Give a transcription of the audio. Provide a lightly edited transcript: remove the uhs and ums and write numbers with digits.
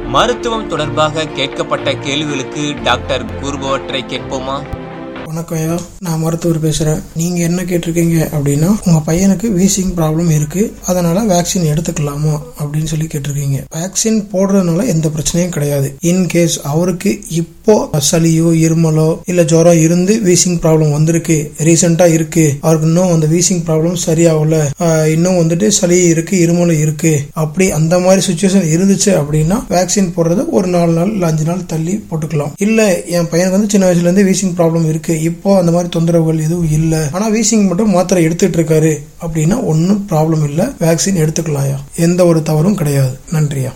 மருத்துவம் தொடர்பாக கேட்கப்பட்ட கேள்விகளுக்கு டாக்டர் கூறுபவற்றை கேட்போமா? வணக்கம் ஐயா, நான் மருத்துவர் பேசுறேன். நீங்க என்ன கேட்டிருக்கீங்க அப்படின்னா, உங்க பையனுக்கு வீசிங் ப்ராப்ளம் இருக்கு, அதனால வேக்சின் எடுத்துக்கலாமா அப்படின்னு சொல்லி கேட்டிருக்கீங்க. வேக்சின் போடுறதுனால எந்த பிரச்சனையும் கிடையாது. இன்கேஸ் அவருக்கு இப்போ சளியோ இருமலோ இல்ல ஜுரம் இருந்து வீசிங் ப்ராப்ளம் வந்திருக்கு, ரீசெண்டா இருக்கு, அவருக்கு இன்னும் அந்த வீசிங் ப்ராப்ளம் சரியாகல, இன்னும் வந்துட்டு சளி இருக்கு இருமலும் இருக்கு, அப்படி அந்த மாதிரி சுச்சுவேஷன் இருந்துச்சு அப்படின்னா வேக்சின் போடுறது ஒரு 4 நாள் இல்ல 5 நாள் தள்ளி போட்டுக்கலாம். இல்ல என் பையனுக்கு வந்து சின்ன வயசுல இருந்து வீசிங் ப்ராப்ளம் இருக்கு, இப்போ அந்த மாதிரி தொந்தரவுகள் எதுவும் இல்ல, ஆனா வீசிங் மட்டும் மாத்திரை எடுத்துட்டு இருக்காரு அப்படின்னா ஒன்னும் ப்ராப்ளம் இல்ல, வேக்சின் எடுத்துக்கலாம். எந்த ஒரு தவறும் கிடையாது. நன்றியா.